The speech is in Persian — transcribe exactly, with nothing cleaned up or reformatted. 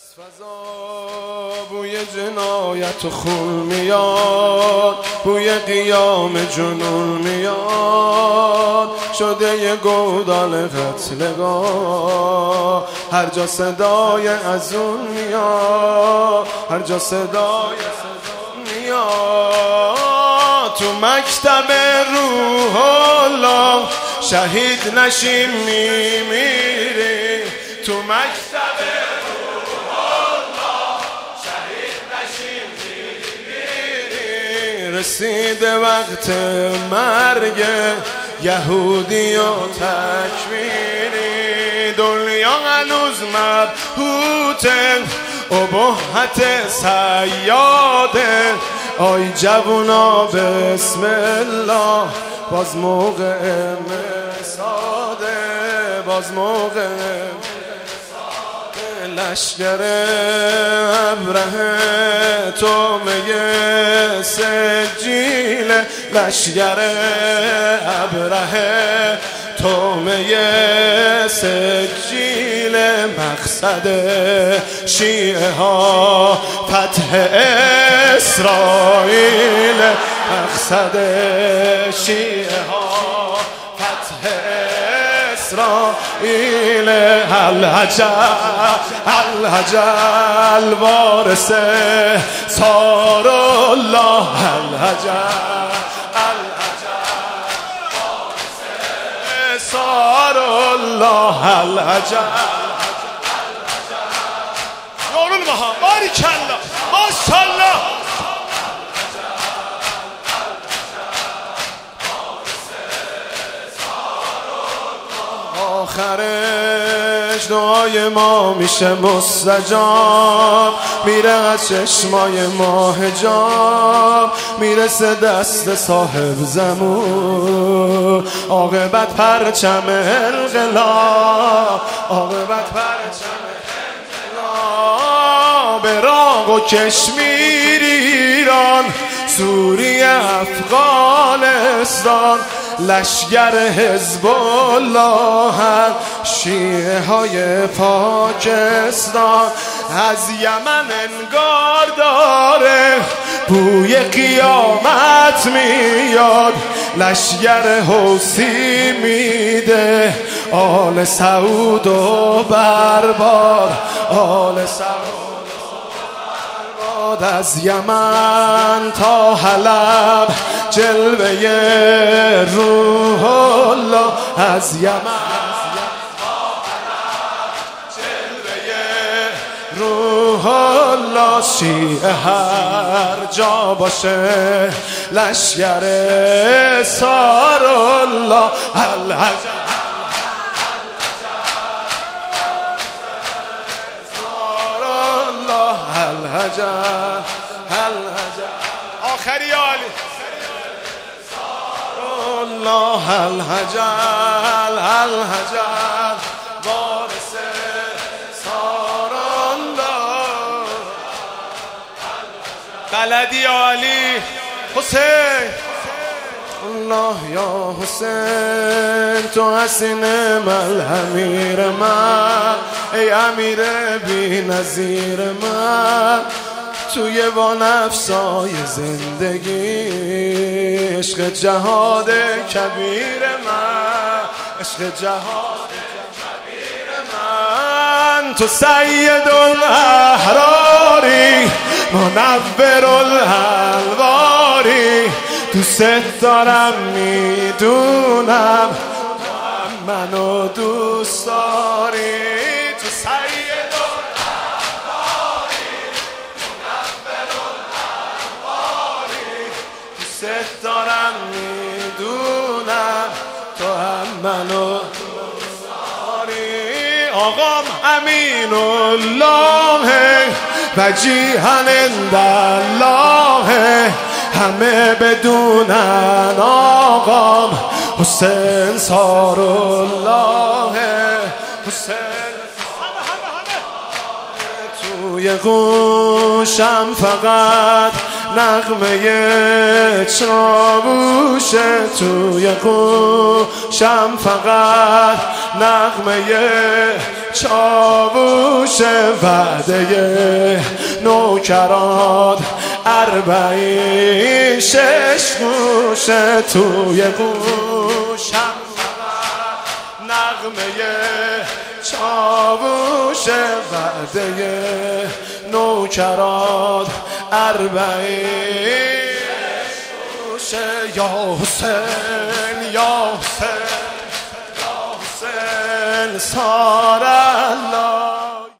فضا بوی جنایت و خون میاد، بوی قیام جنون میاد، شده یه گودال قتلگاه. هر جا صدای از اون میاد، هر جا صدای میاد. تو مکتب روح الله شهید نشیم میمیری، تو مکتب رسیده وقت مرگ یهودی و تکفیری. دنیا هنوز مبهوته ابهت صیاده. آی جوونا بسم الله، باز موقع مساده، باز موقع لشگر ابرهه تومه سجیل، لشگر ابرهه تومه سجیل. مقصد شیعه ها فتح اسرائیل، مقصد شیعه ها فتح اسرائیل. الحجر الحجر وارث سار الله، الحجر الحجر وارث سار الله، الحجر نور المها بارک الله ماشاءالله. آخرش دعای ما میشه مستجاب، میره از چشمای ما حجاب، میرسه دست صاحب زمون. عاقبت پرچم انقلاب، عاقبت پرچم انقلاب. عراق و کشمیر، ایران، سوریه، افغانستان، لشگر حزب الله، شیعه های پاکستان. از یمن انگار داره بوی قیامت میاد، لشگر حوثی میده آل سعود و برباد، آل سعود از یمن تا حلب جلوه روح الله، از یمن تا حلب جلوه روح الله. شیعه هر جا باشه لشگر سار الله، الحجر الحجر الحجر. آخری عالی الله، الحجر الحجر وارث سار الله. بلدی عالی حسین الله یا حسین، تو حسین ملحمیر من، ای امیر بی نظیر من. توی با نفسای زندگی عشق جهاد کبیر من، عشق جهاد کبیر من. تو سید الاحراری منور الانواری، دوست دارم میدونم منو دوست داری. تو سید الاحراری منور الانواری، دوست دارم میدونم تو هم منو دوست داری. آقام امین الله وجیهن عند الله، همه بدونن آقام حسین سار الله، حسین. توی گوشم فقط نغمه چاووشه، توی گوشم فقط نغمه چاووش وعده نوکرات اربعین شش گوشه توی گوشم نغمه چاووش وعده نوکرات اربعین یا حسین یا حسین یا حسین سار الله